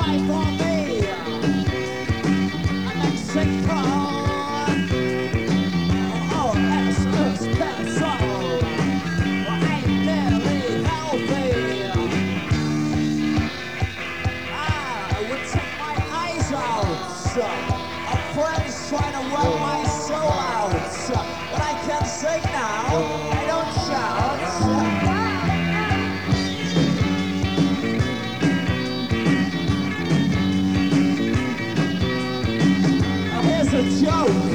away from me. I'm Mexico. Oh, it's pencil. Well, ain't nearly healthy. I would take my eyes out. A friend's trying to run my soul out. But I can sing now. I don't shout. Here's a joke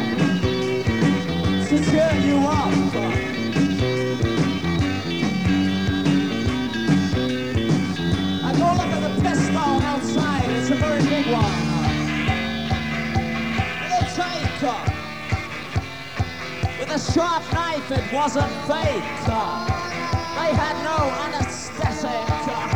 to cheer you up. I go look at the pistol outside, it's a very big one. It'll take with a sharp knife, it wasn't fake. They had no anesthetic.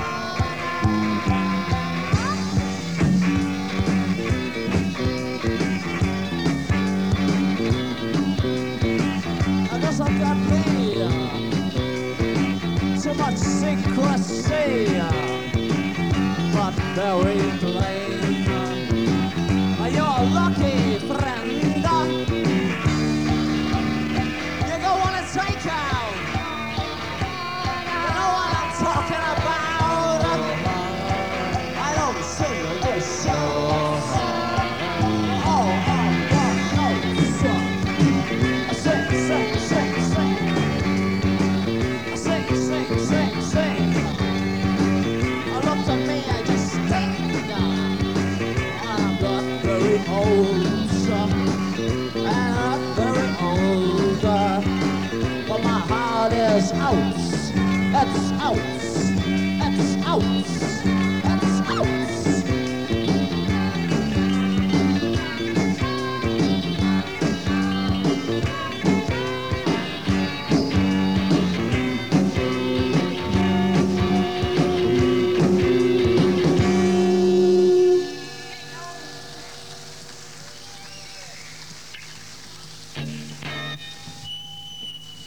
Doesn't that mean too much secrecy, but very plain? You're lucky, friend. You go on a takeout. You know what I'm talking about? I don't sing this song. Oh, no, son. Sing. Look at me, I just stand. I'm not very old, and I'm very old, but my heart is out. It's out.